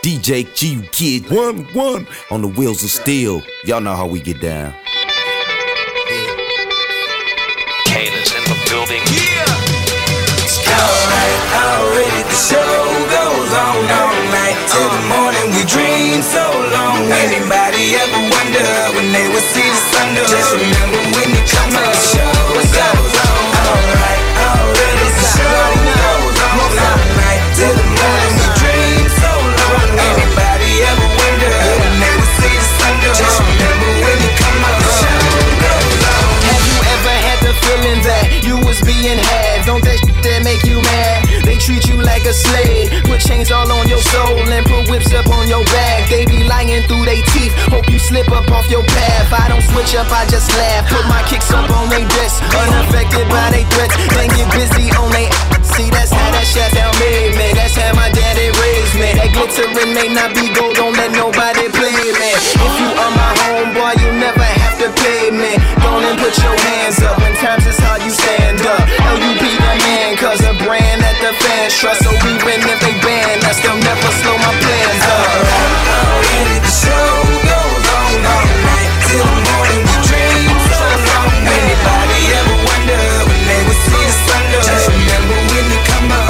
DJ G Kid 1-1 on the wheels of steel. Y'all know how we get down. Kane is in the building. Yeah. Already the show goes on all night till the morning. We dream so long. Anybody ever wonder when they would see the sun? Just remember when you come on, the show goes on. Alright, already the show goes on all night till the morning. We dream so long. Anybody ever wonder when they would see the sun? Just remember when you come on, the show goes on. Have you ever had the feeling that you was being had? Don't that shit that make you mad? They treat you like a slave, put chains all on your soul and put whips up on your back. They be lying through they teeth, hope you slip up off your path. I don't switch up, I just laugh, put my kicks up on they desk, unaffected by they threats, then get busy on they see, that's how that shit down made me. That's how my daddy raised me. That glittering may not be gold, don't let nobody play me. If you are my homeboy, you never have to pay me. Go and put your hands up, when times is how you stand up. LUP the man, cause a brand that the fans trust. So even if they ban us, they'll never slow my plans up. Already the show goes on all night till the morning. We dream so long. Anybody ever wonder when they would see the sun? Just remember when you come on.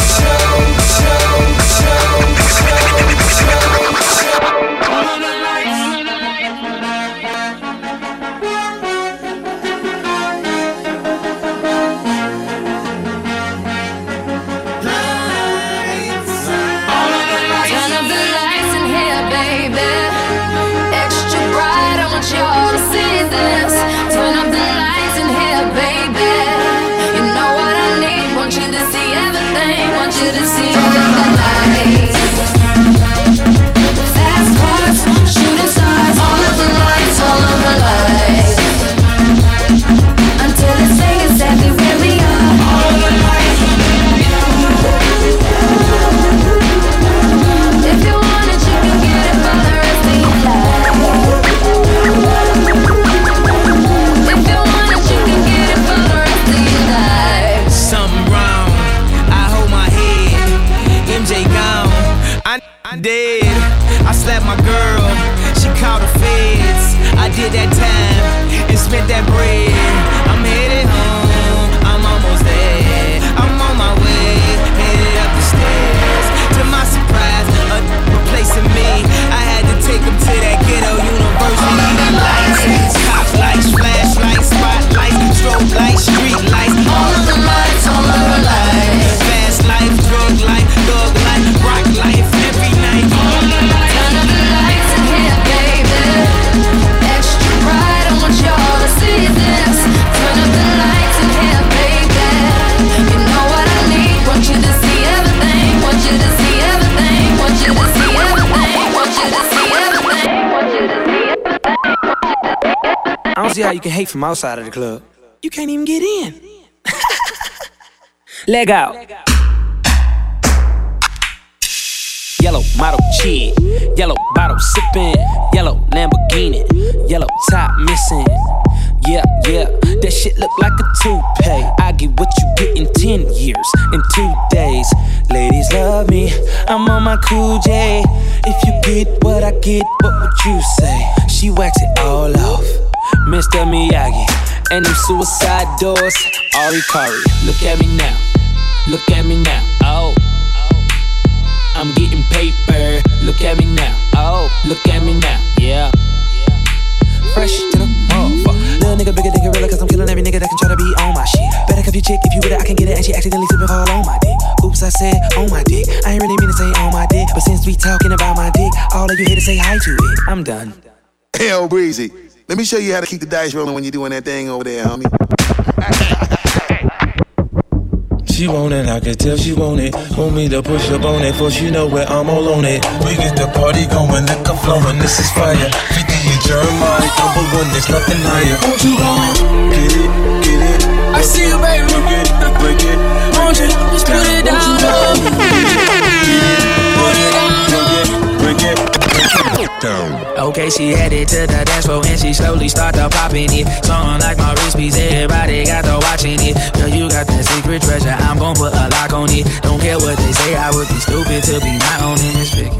All of the lights. Turn up the lights in here, baby. Extra bright, I want y'all to see this. Turn up the lights in here, baby. You know what I need, want you to see everything. Want you to see the lights. Fast cars, shooting stars. All of the lights, all of the lights. Until it's saying exactly where we are. All of the lights. If you want it, you can get it for the rest of your life. If you want it, you can get it for the rest of your life. Something wrong, I hold my head. MJ gone, I'm dead. I slapped my girl, she called the feds. I did that time and spent that bread. I'm headed home, I'm almost there. I'm on my way, headed up the stairs. To my surprise, replacing me, I had to take him to that ghetto university. Lights, cop lights, flashlights, spotlights, strobe lights, street lights. All of the lights, all of the lights. Fast life, drug life, thug life, rock life, every night. Turn up the lights in here, baby. Extra bright, I want y'all to see this. Turn up the lights in here, baby. You know what I need, want you to see everything. Want you to see everything. Want you to see everything. Want you to see everything. Want you to see everything. I don't see how you can hate from outside of the club. You can't even get in. Leg out. Yellow model chick, yellow bottle sipping, yellow Lamborghini, yellow top missing. Yeah, that shit look like a toupee. I get what you get in 10 years, in 2 days. Ladies love me, I'm on my cool J. If you get what I get, what would you say? She wax it all off, Mr. Miyagi. And them suicide doors, Ari Kari. Look at me now, look at me now, oh. I'm getting paper, look at me now, oh. Look at me now, yeah. Fresh to the motherfucker. Little nigga, bigger than gorilla, cause I'm killing every nigga that can try to be on my shit. Better cuff your chick, if you with it, I can get it. And she accidentally slip and fall on my dick. Oops, I said on my dick. I ain't really mean to say on my dick, but since we talking about my dick, all of you here to say hi to it. I'm done. Hell, Breezy, let me show you how to keep the dice rolling when you're doing that thing over there, homie. She want it, I can tell she want it. Want me to push up on it, for she know where I'm all on it. We get the party going, liquor flowing, this is fire. 50 and Jeremiah, #1, there's nothing higher. Won't you go and get it? I see you, baby. Break it. Won't you just put it down low? Put it down low. Break it. Okay, she headed to the dance floor and she slowly started popping it. Song like my wrist piece, everybody got to watching it. Girl, you got that secret treasure, I'm gon' put a lock on it. Don't care what they say, I would be stupid to be not owning this pick.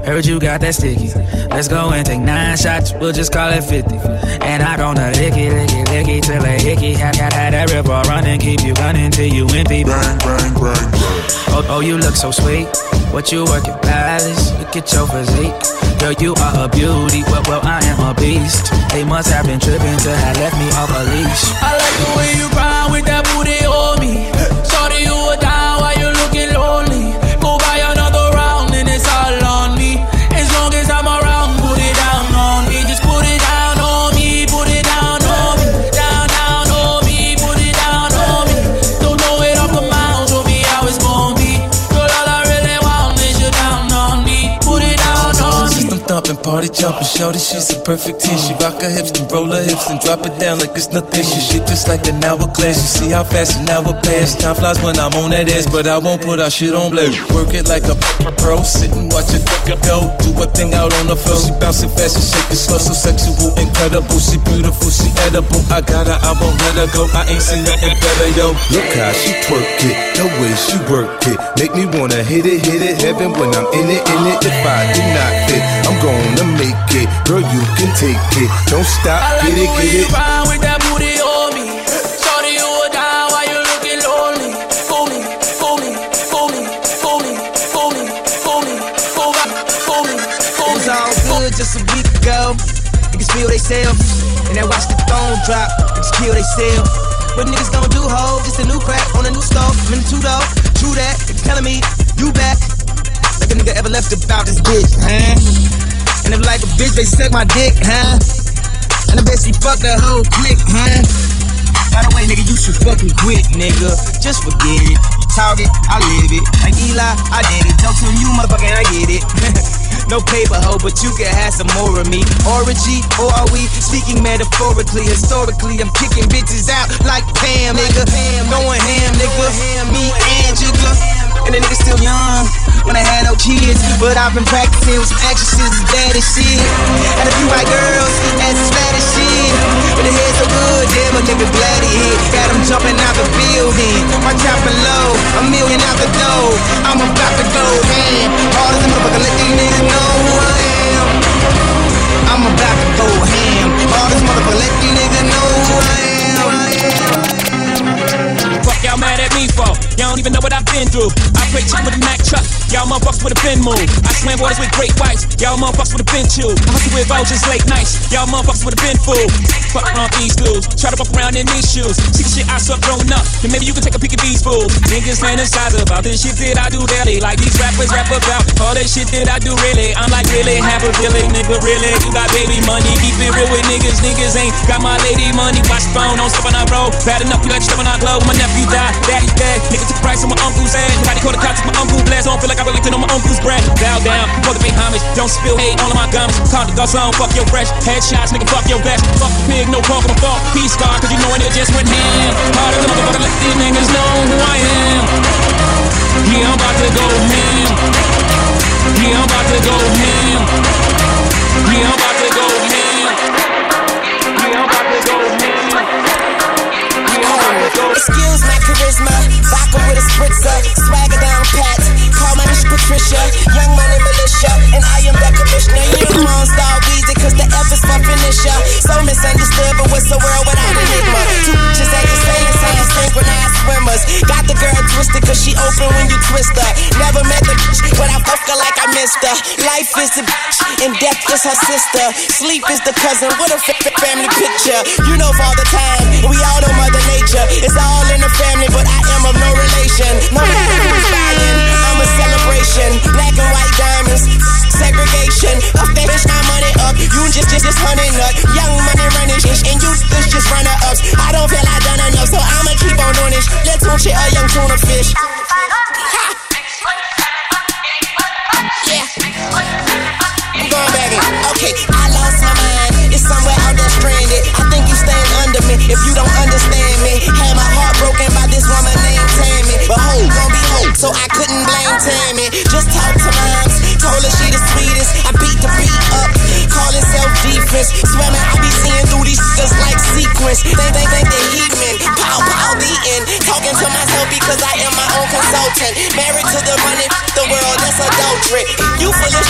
Heard you got that sticky. Let's go and take 9 shots, we'll just call it 50. And I gonna lick it till a hickey. Had that river running, keep you gunning till you empty. Bang, bang, bang, bang. Oh, you look so sweet. What you working, palace? Look at your physique. Girl, you are a beauty. Well, I am a beast. They must have been tripping to have left me off a leash. I like the way you grind with that booty on me. Shorty, you were down while you looking lonely. Go buy another round and it's all on me. As long as I'm around, put it down on me. Just put it down on me. Put it down on me. Down on me. Put it down on me. Don't know it off the mound. Show me how it's gonna be. Girl, all I really want is you down on me. Put it down on me. System thumping, party jumping, shorty, she's a perfect 10. She rock her hips and roll her hips and drop it down like it's nothing. She shit just like an hourglass. You see how fast an hour pass. Time flies when I'm on that ass, but I won't put our shit on blast. Work it like a pro, sit and watch it go. Do a thing out on the floor. She bouncing fast and shaking slow, so sexual, incredible. She beautiful, she edible. I got her, I won't let her go. I ain't seen nothing better, yo. Look how she twerk it, the way she work it. Make me wanna hit it, heaven when I'm in it. If I do not fit, I'm gonna make it. Girl, you can take it. Don't stop, I like get it, get it. Ride with that booty on me. Shorty, you were down while you looking lonely. Fool me, fool me, fool me, fool me, fool me, fool me, fool me, fool me, fool me. It was all good just a week ago. Niggas feel they self, and then watch the throne drop. Niggas kill they self. What niggas gon' do, ho? Just a new crack on a new stove. I'm in the 2-door, true that. They telling me you back. Like a nigga ever left about this bitch, huh? And if like a bitch, they suck my dick, huh? And I bet she fuck the whole clique, huh? By the way, nigga, you should fucking quit, nigga. Just forget it. Talk it, I live it. Like Eli, I did it. Jokes on you, motherfucker, I get it. No paper hoe, but you can have some more of me. Orgy, or are we speaking metaphorically? Historically, I'm kicking bitches out like Pam, nigga. Going ham, nigga. Me and Jigga. And the nigga still young when I had no kids, but I've been practicing with some actresses as bad as shit. And a few white girls as flat as shit. But the head so good, damn a nigga glad he hit. Got him jumping out the building. My chopping low, $1 million out the door. I'm about to go ham. All this motherfucker let these niggas know who I am. I'm about to go ham. All this motherfucker let these niggas know who I am. Fuck y'all mad at me for? Y'all don't even know what I've been through. I play chick with a Mack truck. Y'all motherfuckers with a fin move. I slam waters with great whites. Y'all motherfuckers with a fin chew. I hustle with vultures late nights. Y'all motherfuckers with a fin fool. Fuck around these dudes. Try to walk around in these shoes. See the shit I suck growing up. And maybe you can take a peek at these fools. Niggas fantasize about this shit that I do daily. Like these rappers rap about all that shit that I do really. I'm like really half a billion, nigga, really. You got baby money. Keep it real with niggas. Niggas ain't got my lady money. Watch the phone, don't step on our road. Bad enough, you like step on our globe. My nephew died, daddy dead. Nigga took price on my uncle's head. Nobody called the cops, my uncle blessed. Don't feel like I really fit on my uncle's bread. Bow down, before the pay homage. Don't spill hate all of my gums. Call the dog song, fuck your fresh. Headshots, nigga, fuck your best. Fuck the pig, no punk on my fault. Peace scar, cause you know a nigga just went ham. Harder than motherfucker, let these niggas know who I am. Yeah, I'm about to go ham. Yeah, I'm about to go ham. Yeah, I'm about to go ham. Yeah, I'm about to go ham. Excuse my charisma, vodka with a spritzer, swagger down pat. Call my bitch Patricia, young money militia, and I am the commissioner. You don't want star Weezy, cause the F is for finisher. So misunderstood, but what's the world without enigma? Two bitches at the same time, synchronized swimmers. Got the girl twisted, cause she open when you twist her. Never met the bitch, but I fuck her like I missed her. Life is the bitch, and death is her sister. Sleep is the cousin, what a family picture. You know Father Time, and we all know Mother Nature. It's all in the family, but I am of no relation. No matter who's buying, I'm a celebration. Black and white diamonds, segregation. Up that bitch, my money up. You just honey nut. Young money running shit, and you just runner ups. I don't feel I done enough, so I'ma keep on doing this. Let's watch it, a young tuna fish. Yeah. I'm going back in. Okay, I lost my mind. It's somewhere out there stranded. I think you stand under me if you don't understand me. Had my heart broken by this woman named Tammy, but hope gon' be hope, so I couldn't blame Tammy. Just talk to moms, told her she the sweetest. I beat the beat up, call it self-defense. Swearing I be seeing through these just like sequence. They the heatman, pow beating. Talking to myself because I am my own consultant. Married to the money, the world, that's adultery. You full of shit,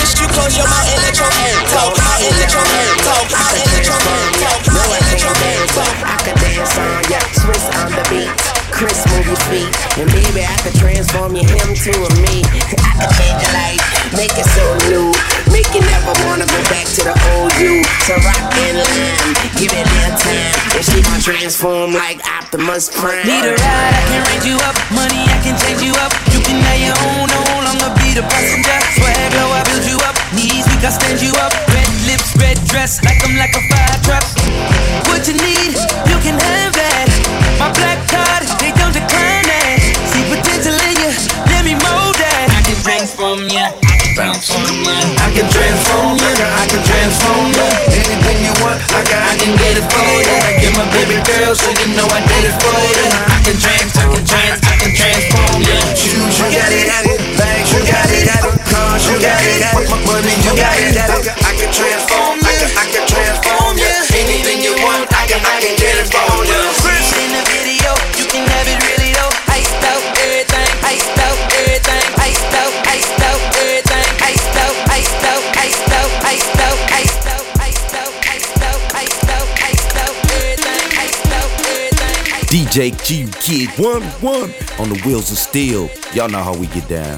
wish you close your mouth and let your head talk. And let your head talk. And let your head talk. And let your head talk. I could dance on ya, Swiss on the beat. Chris, move your feet, and baby, I could transform you him to a me. I could change your life, make it so new, make you never wanna go back to the old you. So rock and line, give it that time, and she gon' transform like Optimus Prime. Need a ride, I can raise you up, money I can change you up. You can have your own, no longer be the passenger. Swag low, I build you up, knees weak, I stand you up. Red lips, red dress, like I'm like a fire truck. What you need, you can have that. My black card, they don't decline that. See potential in you, let me mold that. I can transform ya, I can transform ya. I can transform ya, I can transform ya. Anything you want, I can get it for ya. Get my baby girl, so you know I did it for ya. I can transform ya. Shoes, you got it at it. Bags, you got it at it. Cars, you got it at it. Money, you got it at it. I can transform ya, I can transform ya. Anything you want, I can get it for ya. In the video, you can have it really though. Iced out everything, iced out everything, iced out, iced out everything, iced out, iced out, iced out, iced out, iced out, iced out, iced out, iced out, iced out everything, iced out everything. DJ G Kid 1-1 on the wheels of steel. Y'all know how we get down.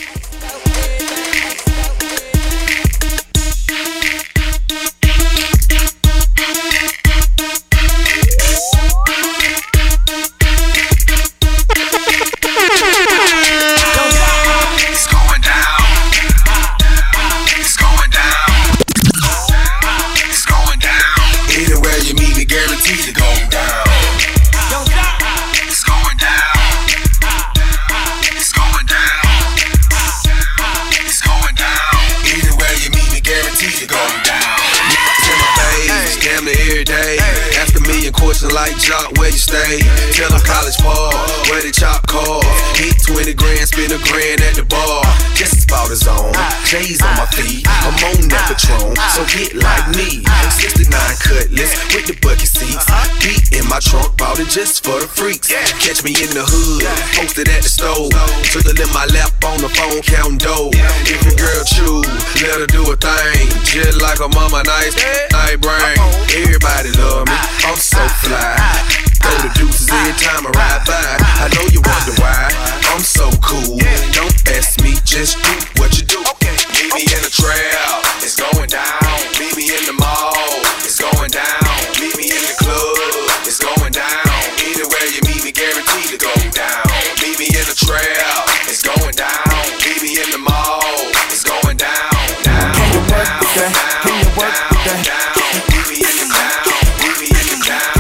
Like Jock, where you stay? Tell them College Park, where the chop car. Hit 20 grand, spend $1 grand at the bar. Just about his own, J's on my feet. I'm on that Patron, so hit like me. 69 Cutlass with the bucket seats. Beat in my trunk, bought it just for the freaks. Catch me in the hood, posted at the stove. Twiddle in my lap on the phone, counting dough. If your girl chew, let her do a thing. Just like a mama, nice night brain. Everybody love me, I'm so fly. Go to deuces every time I ride by. I know you wonder why I'm so cool. Don't ask me, just do what you do. Meet me in the trail, it's going down. Meet me in the mall, it's going down. Meet me in the club, it's going down. Anywhere you meet me, guaranteed to go down. Meet me in the trail, it's going down. Meet me in the mall, it's going down. Can you work with that? Can you work with that? Meet me in the town, meet me in the town.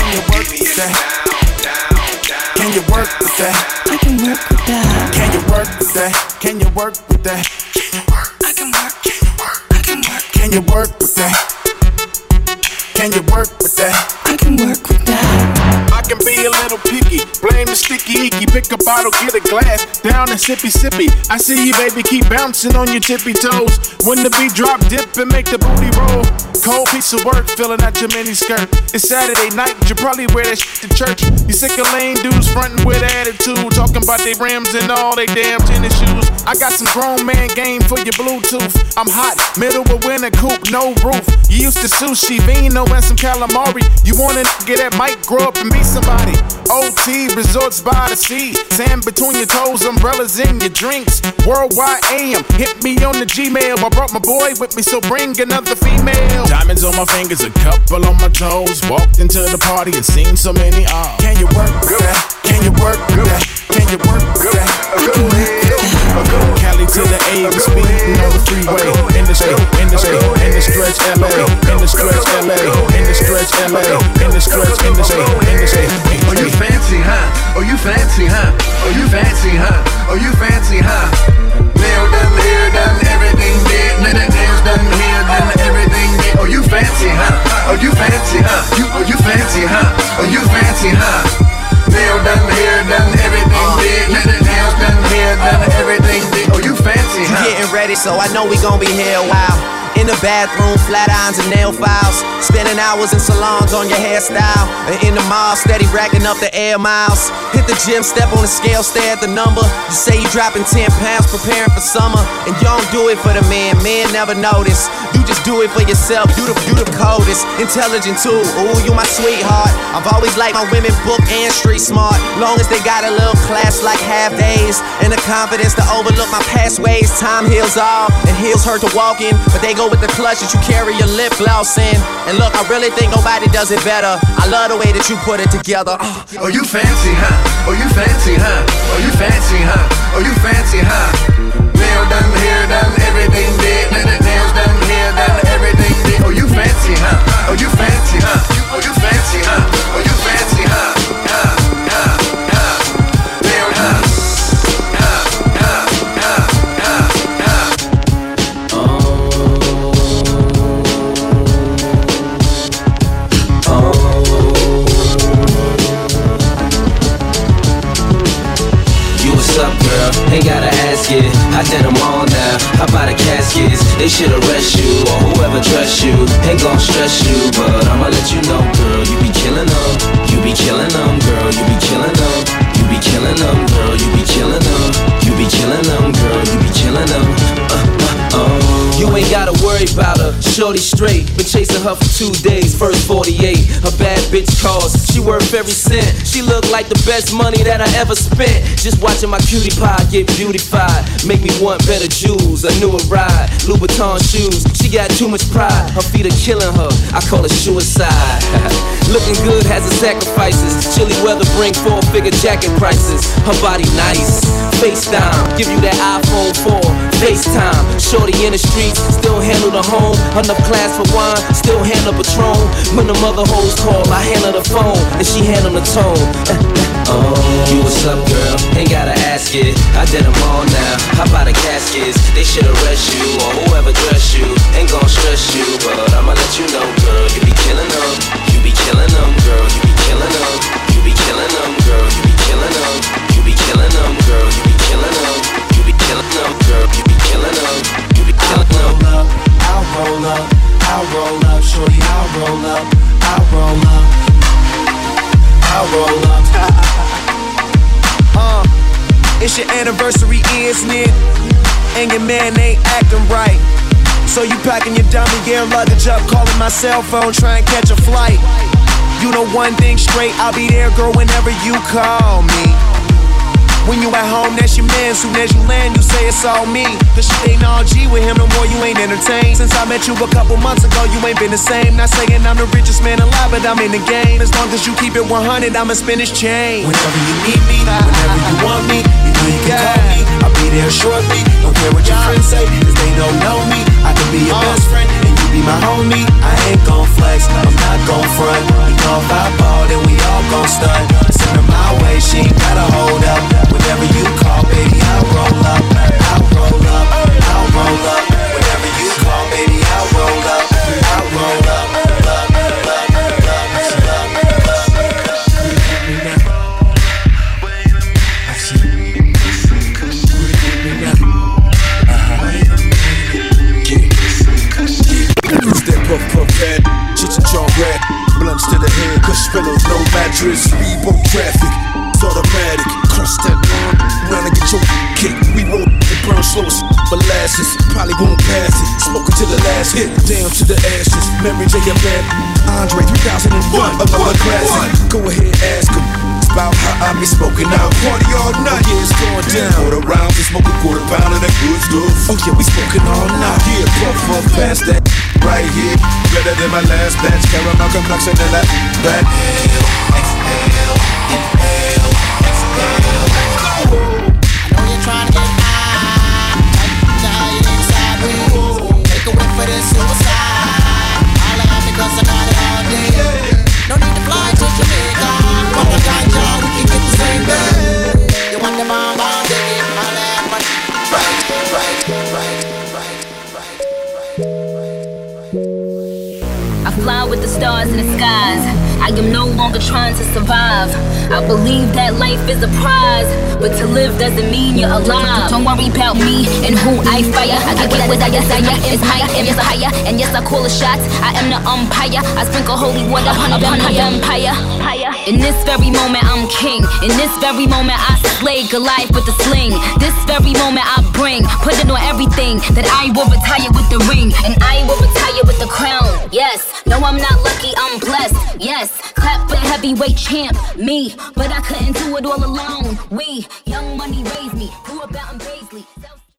Can you work with that? I can work with that. Can you work with that? Can you work with that? Can you work? I can work. Can you work? I can work. Can you work with that? Can you work with that? I can work with that. I can be a little picky, blame the sticky icky. Pick a bottle, get a glass, down and sippy sippy. I see you, baby, keep bouncing on your tippy toes. When the beat drop, dip and make the booty roll. Cold piece of work, filling out your mini skirt. It's Saturday night, you probably wear that shit to church. You sick of lame dudes frontin' with attitude, talking about they rims and all they damn tennis shoes. I got some grown man game for your Bluetooth. I'm hot, middle of winter, coupe, no roof. You used to sushi, vino, and some calamari. You wanna get that mic, grow up and be somebody. OT, resorts by the sea. Sand between your toes, umbrellas in your drinks. Worldwide AM, hit me on the Gmail. I brought my boy with me, so bring another female. Diamonds on my fingers, a couple on my toes. Walked into the party and seen so many arms. Can you work with that? Can you work with that? Can you work with that? Cali to the A, we speeding on the freeway. In the stretch LA, in the stretch LA, in the stretch LA, in the stretch LA, in the stretch, in the state. Oh, you fancy, huh? Oh, you fancy, huh? Oh, you fancy, huh? Oh, you fancy, huh? Nail done, hair done, everything did. Nails done, hair done, everything did. Oh, you fancy, huh? Oh, you fancy, huh? Oh, you fancy, huh? Oh, you fancy, huh? Nail done, hair done, everything did. Nails done, hair done, everything did. Oh, you fancy, huh? You getting ready, so I know we gon' be here a while. In the bathroom, flat irons and nail files. Spending hours in salons on your hairstyle. And in the mall, steady racking up the air miles. Hit the gym, step on the scale, stare at the number. You say you dropping 10 pounds, preparing for summer. And you don't do it for the man never notice. You just do it for yourself, you the coldest. Intelligent too, ooh, you my sweetheart. I've always liked my women book and street smart. Long as they got a little class like half days. And the confidence to overlook my past ways. Time heals all, and heels hurt to walk in. But they go with the clutch that you carry your lip gloss in. And look, I really think nobody does it better. I love the way that you put it together. Oh, you fancy, huh? Oh, you fancy, huh? Oh, you fancy, huh? Oh, you fancy, huh? Nail done, hair done, everything did. Nails done, hair done, everything did. Oh, you fancy, huh? Oh, you fancy, huh? Oh, you fancy, huh? Oh, you fancy, huh? Nail done. Ain't gotta ask it, I did them all now. How about the caskets? They should arrest you, or whoever trusts you. Ain't gon' stress you, but I'ma let you know, girl. You be killing them, you be killing them, girl. You be killing them, you be killing them, girl. You be killing them, you be killing them, girl. You be killing them. You ain't gotta worry about her, shorty straight. Been chasing her for 2 days, first 48. A bad bitch calls, she worth every cent. She look like the best money that I ever spent. Just watching my cutie pie get beautified. Make me want better jewels, a newer ride. Louboutin shoes, she got too much pride. Her feet are killing her, I call it suicide. Looking good has its sacrifices. Chilly weather bring 4-figure jacket prices. Her body nice, FaceTime, give you that iPhone 4. FaceTime, shorty in the streets, still handle the home. Enough class for wine, still handle Patron. When the mother hoes call, I handle the phone, and she handle the tone. You what's up, girl? Ain't gotta ask it. I did them all now. How about the caskets? They should arrest you, or whoever dress you. Ain't gon' stress you, but I'ma let you know, girl. You be killing them, you be killing them, girl. You be killing them, you be killing them, girl. You be killing them, you be killing them, girl. You be killing them, you be killing them, girl. You be killing them, you be killing them. I'll roll up, I'll roll up, shorty, I'll roll up, I'll roll up, I'll roll up. It's your anniversary, isn't it? And your man ain't acting right. So you packing your dummy gear luggage up, calling my cell phone, trying to catch a flight. You know one thing straight, I'll be there, girl, whenever you call me. When you at home, that's your man. Soon as you land, you say it's all me. The shit ain't all G with him no more, you ain't entertained. Since I met you a couple months ago, you ain't been the same. Not saying I'm the richest man alive, but I'm in the game. As long as you keep it 100, I'ma spin his chain. Whenever you need me, whenever you want me, you know you can call me. I'll be there shortly. Don't care what your friends say, cause they don't know me. I can be your best friend, and you be my homie. I ain't gon' flex, I'm not gon' front. You know if I ball, then we all gon' stunt. Send her my way, she ain't gotta hold up. Whenever you call, baby, I'll roll up. I'll roll up, I'll roll up. Whenever you call, baby, I'll roll up. I'll roll up. Blunts to the head, cush pillows, no mattress. Speedboat traffic, it's automatic. Cross that line, round and get your kick. We roll the brown slow as molasses. Probably won't pass it. Smoking to the last hit, down to the ashes. Memory J. Bad, Andre 3001, another classic. Go ahead, ask him about how I be smoking out. Party all night, yeah, it's going down. Quarter rounds, we smoke a quarter pound of that good stuff. Oh yeah, we smoking all night. Yeah, puff past that right here. Better than my last batch. Caramel complexion and that back. Exhale, inhale, exhale. I know you're trying to get high. Now you're inside me. Take a whiff for this suicide. All out because I got it all day. No need to fly to Jamaica. But I got y'all, we can get the same day. You want the bomb, I'll dig it. My land, but right. I fly with the stars in the skies. I I am no longer trying to survive. I believe that life is a prize, but to live doesn't mean you're alive. Don't worry about me and who I fire. I get what I desire is higher, and yes I higher, and yes I call the shots. I am the umpire. I sprinkle holy water upon the empire. In this very moment I'm king. In this very moment I slay Goliath with the sling. This very moment I bring, put it on everything, that I will retire with the ring, and I will retire with the crown. Yes, no I'm not lucky, I'm blessed. Yes, clap for the heavyweight champ, me. But I couldn't do it all alone. We, Young Money raised me, grew up out in Paisley.